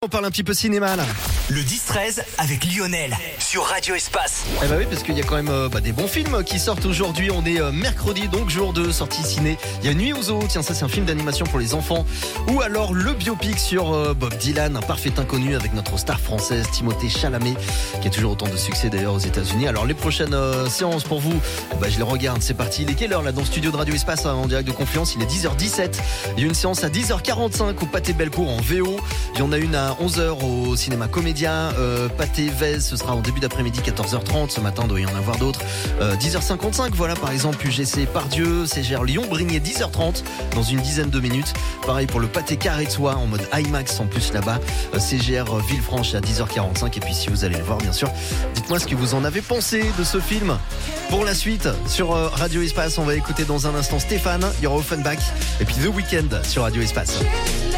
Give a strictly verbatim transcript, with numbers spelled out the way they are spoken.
On parle un petit peu cinéma là. Le dix treize avec Lionel sur Radio Espace. Eh bah oui, parce qu'il y a quand même euh, bah, des bons films qui sortent aujourd'hui. On est euh, mercredi, donc jour de sortie ciné. Il y a Nuit aux Zoo, tiens ça c'est un film d'animation pour les enfants. Ou alors le biopic sur euh, Bob Dylan, un parfait inconnu avec notre star française Timothée Chalamet, qui a toujours autant de succès d'ailleurs aux États-Unis. Alors les prochaines euh, séances pour vous, bah, je les regarde, c'est parti. Il est quelle heure là dans le studio de Radio Espace hein, en direct de Confluence? Il est dix heures dix-sept. Il y a une séance à dix heures quarante-cinq au Pâté Bellecour en V O. Il y en a une à onze heures au cinéma Comédia. Euh, Pâté Vez, ce sera en début d'après-midi, quatorze heures trente. Ce matin, il doit y en avoir d'autres. Euh, dix heures cinquante-cinq, voilà par exemple U G C Pardieu, Ségère Lyon-Brigné, dix heures trente dans une dizaine de minutes. Pareil pour le Pâté Carré de Soie en mode IMAX en plus là-bas. Euh, Ségère Villefranche à dix heures quarante-cinq. Et puis si vous allez le voir, bien sûr, dites-moi ce que vous en avez pensé de ce film. Pour la suite, sur euh, Radio Espace, on va écouter dans un instant Stéphane. Il y aura Offenbach et puis The Weeknd sur Radio Espace.